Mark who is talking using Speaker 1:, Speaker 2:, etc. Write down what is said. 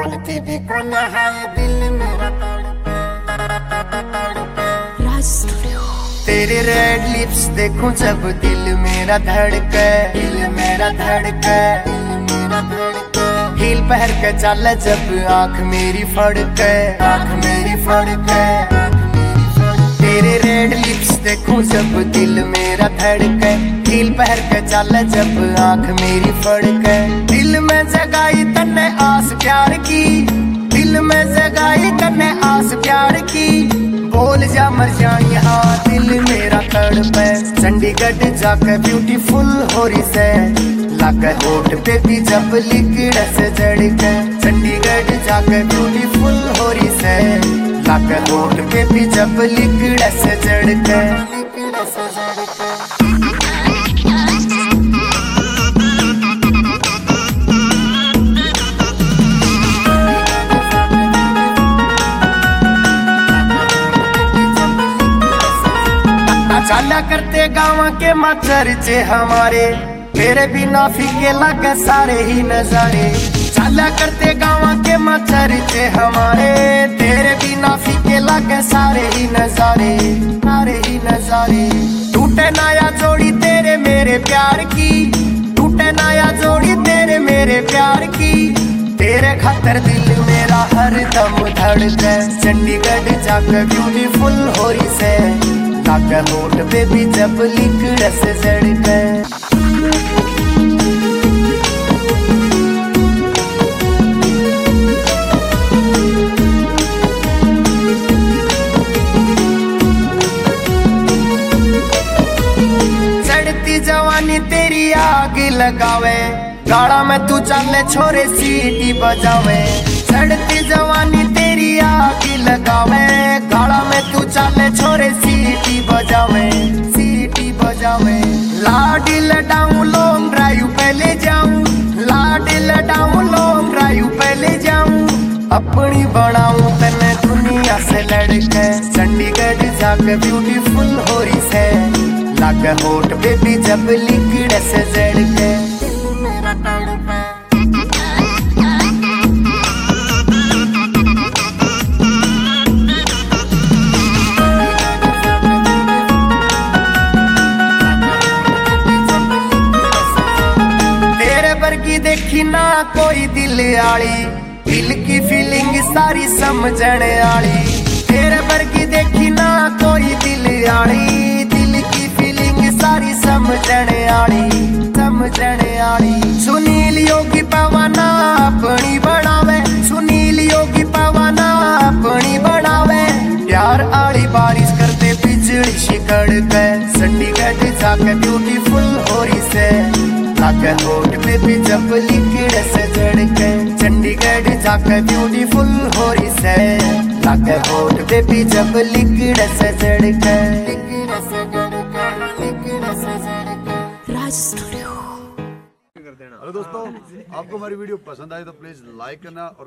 Speaker 1: बोलती भी कौन है दिल मेरा तेरे रेड लिप्स देखूं जब दिल मेरा धड़के दिल मेरा धड़के हील पहन के चल जब आंख मेरी फड़के आंख मेरी फड़के तेरे रेड लिप्स देखूं जब दिल मेरा धड़के हील पहन के चल जब आंख मेरी फड़के दिल में जगाई तन्ने आस प्यार की दिल में जगाई तन्ने आस प्यार की बोल जा मर जा यहाँ दिल मेरा तड़पे चंडीगढ़ जाके ब्यूटीफुल हो रही से लागे होठ पे भी जब लिकड़ से जड़ के चंडीगढ़ जाके ब्यूटीफुल हो रही से लागे होठ पे भी जब लिकड़ से जड़ के चाला करते गाँव के मच्छर चे हमारे तेरे बिना फीके लगे सारे ही नजारे चाला करते गाँव के मच्छर चे हमारे तेरे बिना फीके लगे सारे ही नजारे सारे ही नजारे टूटे नया जोड़ी तेरे मेरे प्यार की टूटे नया जोड़ी तेरे मेरे प्यार की तेरे खातर दिल मेरा हर दम धड़के चंडीगढ़ जाकर ब्यूटीफुल हो रही से लागे होठ पे भी जब लिकड़ से जड़ के चढ़ती जवानी तेरी आग लगावे गाड़ा में तू चले छोरे सीटी बजावे चढ़ती जवानी तेरी आग लगावे गाड़ा में तू चले छोरे सीटी बजावे लाडी लडाऊं लॉन्ग ड्राइव पहले जाऊं लाडी लडाऊं लॉन्ग ड्राइव पहले जाऊं अपनी बनाऊं तने दुनिया से लड़के चंडीगढ़ जाके ब्यूटीफुल हो रही से लागे होठ पे भी जब लिकड़ से जड़ के मेरा तड़पे देखी ना कोई दिल आली दिल की फीलिंग सारी समझण आली तेरे वर्गी देखी ना कोई दिल आली दिल की फीलिंग सारी समझण आली सुनील योगी पवना अपनी बढ़ावे सुनील योगी पवना अपनी बढ़ावे प्यार आली बारिश करते बिजली शिकड़ के चंडीगढ़ जाके ब्यूटीफुल हो रही से लागे होठ पे भी जब लिकड़ से जड़ के चंडीगढ़ जाके ब्यूटीफुल हो रही से लागे होठ पे भी जब लिकड़ से जड़ के राज स्टूडियो।
Speaker 2: हेलो दोस्तों, आपको हमारी वीडियो पसंद आए तो प्लीज लाइक करना और